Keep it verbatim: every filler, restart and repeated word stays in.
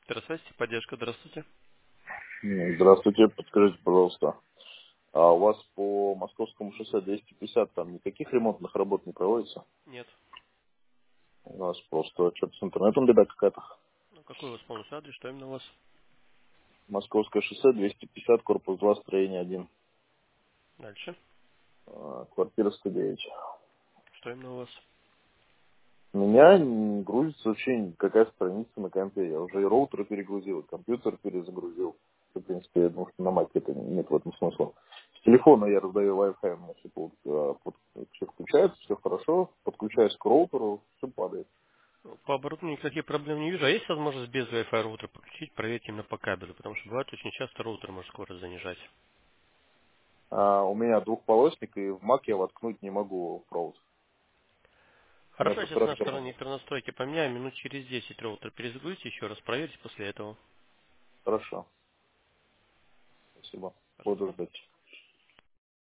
Здравствуйте, поддержка, здравствуйте. М, Здравствуйте, подскажите, пожалуйста, а у вас по Московскому шоссе двести пятьдесят там никаких ремонтных работ не проводится? Нет. У нас просто что-то с интернетом беда какая-то. Ну, какой у вас полностью адрес, что именно у вас? Московское шоссе двести пятьдесят, корпус два, строение один, Дальше. а, квартира сто девять. Что именно у вас? У меня м, грузится вообще никакая страница на компе. Я уже и роутер перегрузил, и компьютер перезагрузил. В принципе, я думаю, что на маке это нет в этом смысла. С телефона я раздаю Wi-Fi, у меня все, под- а, под- все включается, все хорошо. Подключаюсь к роутеру, все падает. Ну, по оборудованию никаких проблем не вижу. А есть возможность без Wi-Fi роутера подключить, проверить именно по кабелю? Потому что бывает очень часто роутер может скорость занижать. А, у меня двухполосник, и в Mac я воткнуть не могу провод. У меня Хорошо, я сейчас на температура. стороне настройки поменяю. Минут через десять роутер перезагрузите еще раз, проверьте после этого. Хорошо. Спасибо. Буду Пожалуйста. ждать.